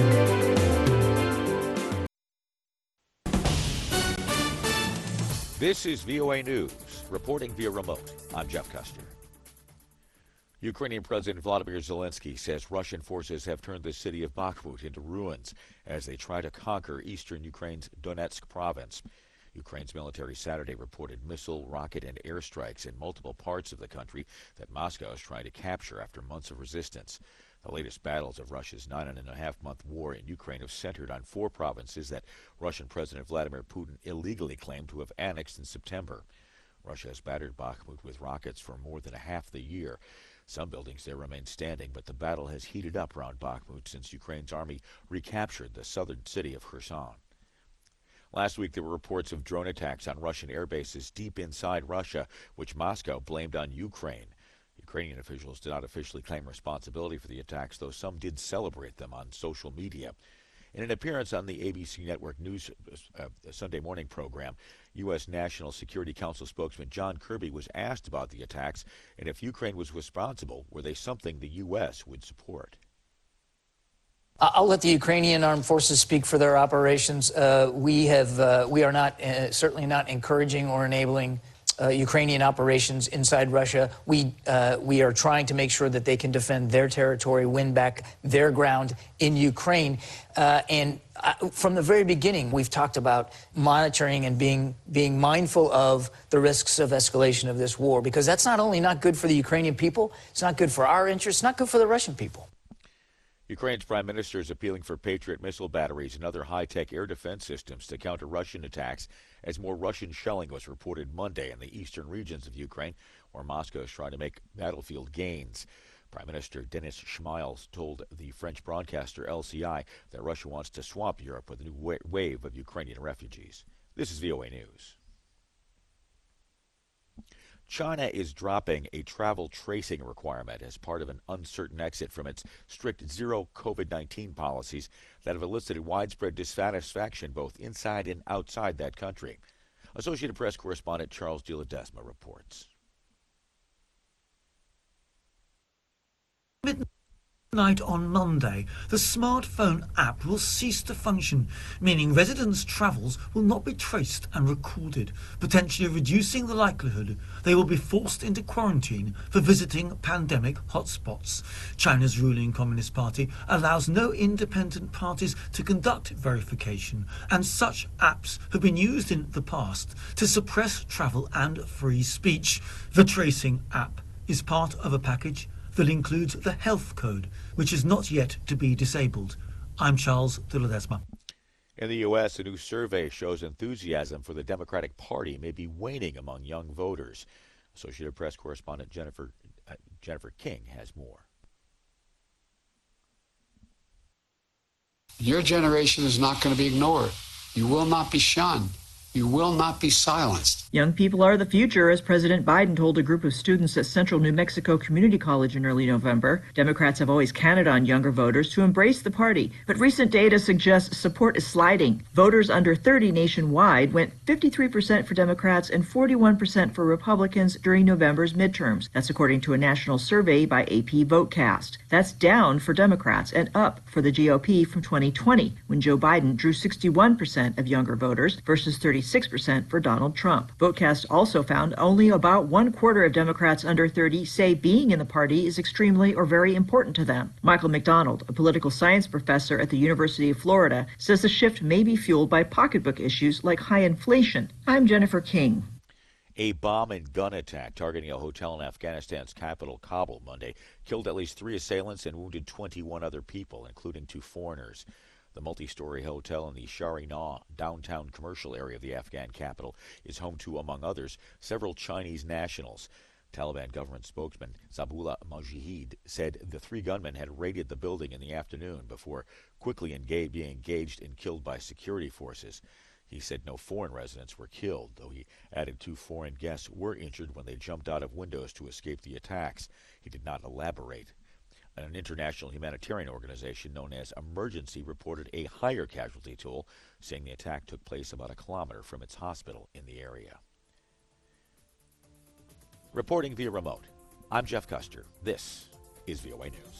This is VOA News, reporting via remote. I'm Jeff Custer. Ukrainian President Volodymyr Zelensky says Russian forces have turned the city of Bakhmut into ruins as they try to conquer eastern Ukraine's Donetsk province. Ukraine's military Saturday reported missile, rocket, and airstrikes in multiple parts of the country that Moscow is trying to capture after months of resistance. The latest battles of Russia's 9.5-month war in Ukraine have centered on 4 provinces that Russian President Vladimir Putin illegally claimed to have annexed in September. Russia has battered Bakhmut with rockets for more than half the year. Some buildings there remain standing, but the battle has heated up around Bakhmut since Ukraine's army recaptured the southern city of Kherson. Last week, there were reports of drone attacks on Russian air bases deep inside Russia, which Moscow blamed on Ukraine. Ukrainian officials did not officially claim responsibility for the attacks, though some did celebrate them on social media. In an appearance on the ABC Network News Sunday morning program, U.S. National Security Council spokesman John Kirby was asked about the attacks and if Ukraine was responsible, were they something the U.S. would support. I'll let the Ukrainian armed forces speak for their operations. We are not certainly not encouraging or enabling Ukrainian operations inside Russia. We are trying to make sure that they can defend their territory, win back their ground in Ukraine. From the very beginning, we've talked about monitoring and being mindful of the risks of escalation of this war, because that's not only not good for the Ukrainian people, it's not good for our interests, it's not good for the Russian people. Ukraine's prime minister is appealing for Patriot missile batteries and other high-tech air defense systems to counter Russian attacks as more Russian shelling was reported Monday in the eastern regions of Ukraine, where Moscow is trying to make battlefield gains. Prime Minister Denis Shmyhal told the French broadcaster LCI that Russia wants to swamp Europe with a new wave of Ukrainian refugees. This is VOA News. China is dropping a travel tracing requirement as part of an uncertain exit from its strict zero COVID-19 policies that have elicited widespread dissatisfaction both inside and outside that country. Associated Press correspondent Charles de Ledesma reports. Midnight on Monday, the smartphone app will cease to function, meaning residents' travels will not be traced and recorded, potentially reducing the likelihood they will be forced into quarantine for visiting pandemic hotspots. China's ruling Communist Party allows no independent parties to conduct verification, and such apps have been used in the past to suppress travel and free speech. The tracing app is part of a package that includes the health code, which is not yet to be disabled. I'm Charles de Ledesma. In the U.S., a new survey shows enthusiasm for the Democratic Party may be waning among young voters. Associated Press correspondent Jennifer King has more. Your generation is not going to be ignored. You will not be shunned. You will not be silenced. Young people are the future, as President Biden told a group of students at Central New Mexico Community College in early November. Democrats have always counted on younger voters to embrace the party, but recent data suggests support is sliding. Voters under 30 nationwide went 53% for Democrats and 41% for Republicans during November's midterms. That's according to a national survey by AP Votecast. That's down for Democrats and up for the GOP from 2020, when Joe Biden drew 61% of younger voters versus 36% for Donald Trump. Votecast also found only about 1/4 of Democrats under 30 say being in the party is extremely or very important to them. Michael McDonald, a political science professor at the University of Florida, says the shift may be fueled by pocketbook issues like high inflation. I'm Jennifer King. A bomb and gun attack targeting a hotel in Afghanistan's capital, Kabul, Monday, killed at least 3 assailants and wounded 21 other people, including 2 foreigners. The multi-story hotel in the Shari-Nah downtown commercial area of the Afghan capital is home to, among others, several Chinese nationals. Taliban government spokesman Zabullah Mujahid said the 3 gunmen had raided the building in the afternoon before quickly being engaged and killed by security forces. He said no foreign residents were killed, though he added 2 foreign guests were injured when they jumped out of windows to escape the attacks. He did not elaborate. An international humanitarian organization known as Emergency reported a higher casualty toll, saying the attack took place about a kilometer from its hospital in the area. Reporting via remote, I'm Jeff Custer. This is VOA News.